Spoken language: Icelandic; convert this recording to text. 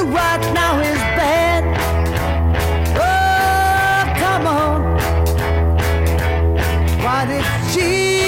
right now is bad. Oh, come on. What if she